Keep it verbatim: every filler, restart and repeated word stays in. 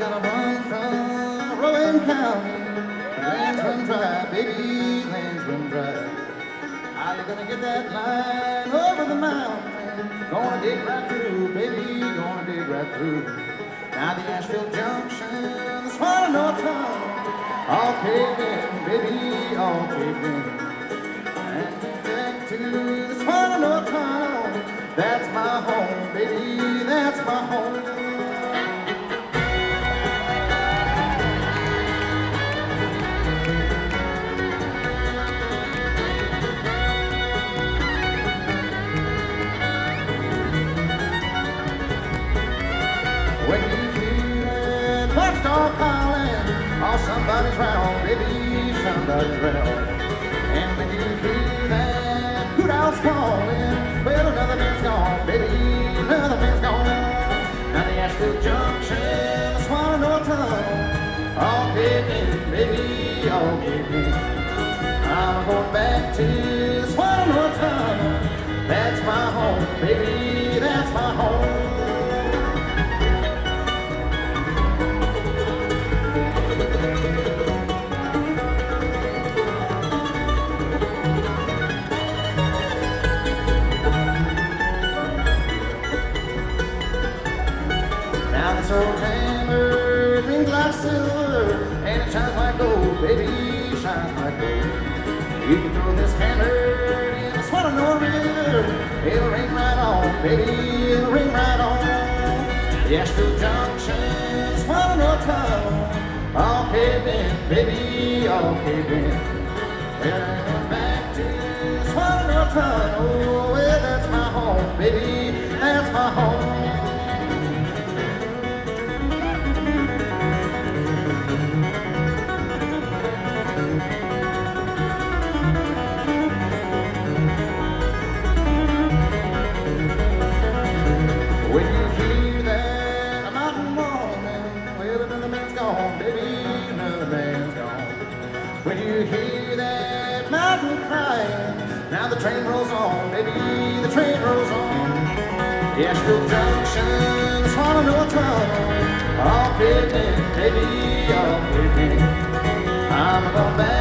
gotta run from Rowan County. Lands run dry, baby, lands run dry. How you gonna get that line over the mountain? Gonna dig right through, baby, gonna dig right through. Now the Asheville Junction, the Swallow North Tunnel, all caved in, baby, all caved in. And back to the Swallow North Tunnel, that's my home, baby, that's my home. When you hear that clock start calling, oh, somebody's round, baby, somebody's round. And when you hear that hoot owl's calling, well, another man's gone, baby, another man's gone. Now the Asheville Junction, the Swallow North Tunnel, all caved in, baby, all caved in. I'm going back to the Swallow North Tunnel, that's my home, baby, that's my home. Now this old hammer rings like silver, and it shines like gold, baby, shines like gold. You can throw this hammer in the Swallow North River, it'll ring right on, baby, it'll ring right on. The Asheville Junction, the Swallow North Tunnel, all caved in, baby, all caved in. Well, I'm back to the Swallow North Tunnel, well, that's my home, baby, that's my home. When you hear that mountain roaring, well, another man's gone, baby, another man's gone. When you hear that mountain crying, now the train rolls on, baby, the train rolls on. The Asheville Junction, the Swallow North Tunnel, all caved in, baby, all caved in. I'm going back